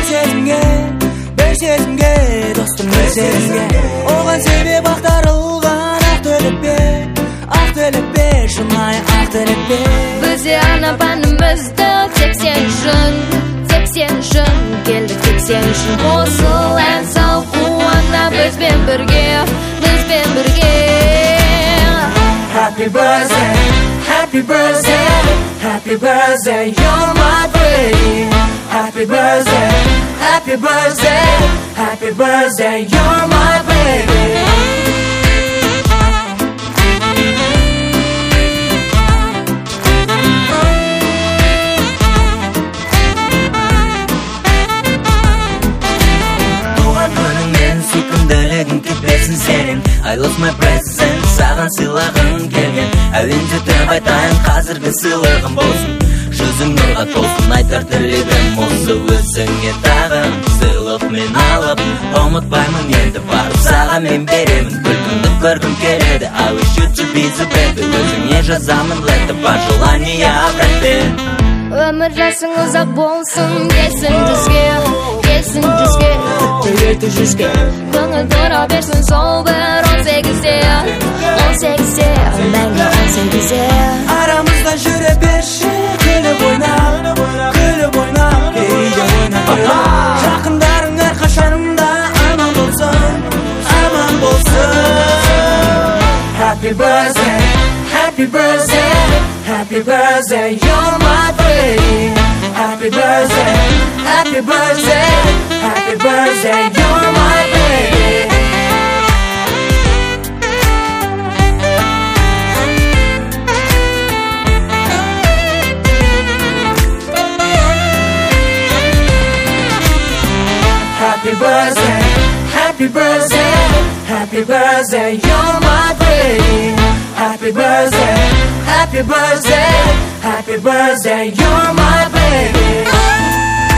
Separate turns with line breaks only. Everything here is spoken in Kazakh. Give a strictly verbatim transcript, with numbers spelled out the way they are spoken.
сезімге, бір сезімге, достым бір сезімге. Оған себеп ақтарылған ақ төлеппе, ақ төлеппе, шынайы ақ төлеппе.
Бізде ана-панымызды тек сен үшін, тек сен үшін келдік, тек сен үшін. Қосыл ән сал қуана бізбен бірге, бізбен бірге.
Happy birthday, happy birthday, happy birthday, you're my baby. Happy birthday, happy birthday, happy birthday, you're my baby.
I lost my present, саған сыйлағым келген. Әуенде тәп айтайын, қазіргі сыйлығым болсын. Жүзің нұрға толсын, айтар тілегім осы. Өзіңе тағы сыйлық мен алып, ұмытпаймын енді барып саған мен беремін. Күлкіңді көргім келеді, I wish you to be the baby. Өзіңе жазамын летті, пожелания обратен.
Өмір жасың ұзақ болсын, келсін жүзге, келсін жүзге,
Келеді жүзге.
көңіл тұра берсін сол бір он сегізде, он сегізде, мәңгі он сегізде.
Арамызда жүре берші, күліп ойнап, күліп ойнап, кейде ойнап. Жақындарың әрқашанымда аман болсын, аман болсын. Happy birthday, happy birthday, happy birthday, you're my baby. Happy birthday, happy birthday, happy birthday, you're my baby. Happy birthday, happy birthday, happy birthday, you're my baby. Happy birthday, happy birthday, happy birthday, you're my baby.